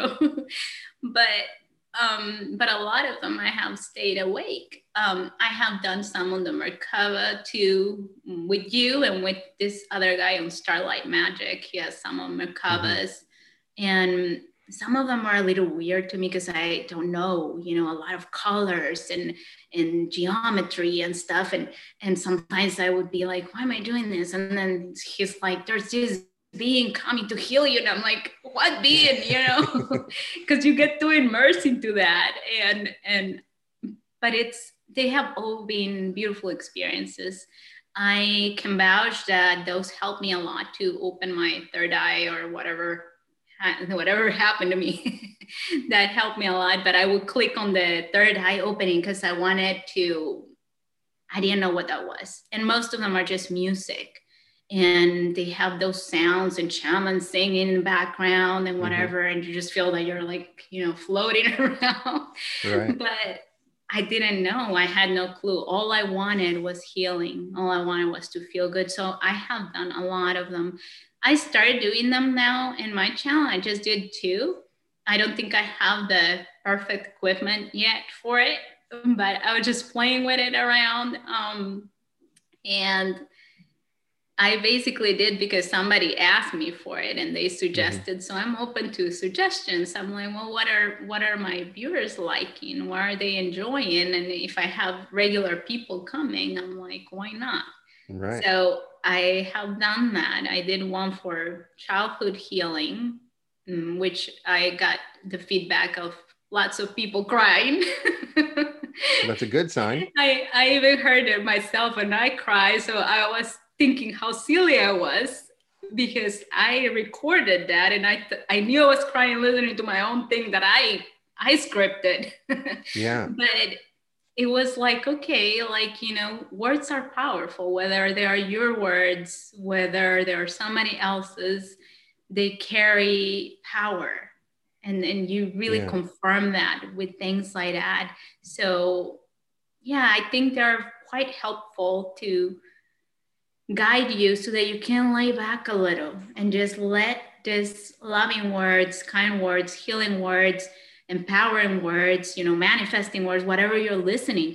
But a lot of them I have stayed awake. I have done some on the Merkaba too, with you and with this other guy on Starlight Magic. He has some on Merkabas. And some of them are a little weird to me because I don't know, a lot of colors and geometry and stuff. And sometimes I would be like, why am I doing this? And then he's like, there's this being coming to heal you. And I'm like, what being, because you get to immerse into that. But they have all been beautiful experiences. I can vouch that those helped me a lot to open my third eye or whatever happened to me. That helped me a lot. But I would click on the third eye opening because I didn't know what that was. And most of them are just music. And they have those sounds and shamans singing in the background and whatever. And you just feel that you're like, floating around. Right. But I didn't know. I had no clue. All I wanted was healing. All I wanted was to feel good. So I have done a lot of them. I started doing them now in my channel. I just did 2. I don't think I have the perfect equipment yet for it, but I was just playing with it around. And I basically did because somebody asked me for it and they suggested. So I'm open to suggestions. I'm like, well, what are my viewers liking? What are they enjoying? And if I have regular people coming, I'm like, why not? Right. So I have done that. I did one for childhood healing, which I got the feedback of lots of people crying. That's a good sign. I even heard it myself and I cried. So I was thinking how silly I was because I recorded that and I knew I was crying listening to my own thing that I scripted. Yeah. But it was like, okay, words are powerful, whether they are your words, whether they are somebody else's, they carry power. And you really confirm that with things like that. So yeah, I think they're quite helpful to guide you so that you can lay back a little and just let this loving words, kind words, healing words, empowering words, manifesting words, whatever you're listening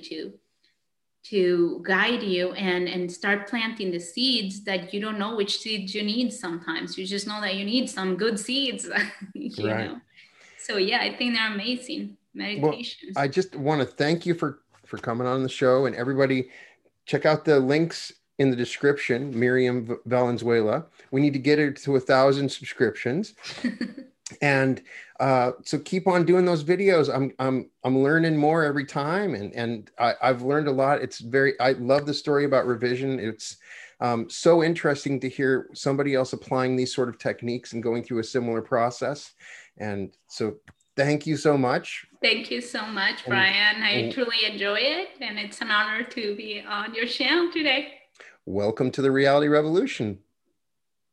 to guide you and start planting the seeds that you don't know which seeds you need sometimes. You just know that you need some good seeds, you know? So yeah, I think they're amazing meditations. Well, I just want to thank you for coming on the show, and everybody check out the links in the description. Miriam Valenzuela. We need to get her to 1,000 subscriptions. And so keep on doing those videos. I'm learning more every time, and I've learned a lot. I love the story about revision. It's so interesting to hear somebody else applying these sort of techniques and going through a similar process. And so thank you so much. Thank you so much, Brian. I truly enjoy it, and it's an honor to be on your channel today. Welcome to the Reality Revolution.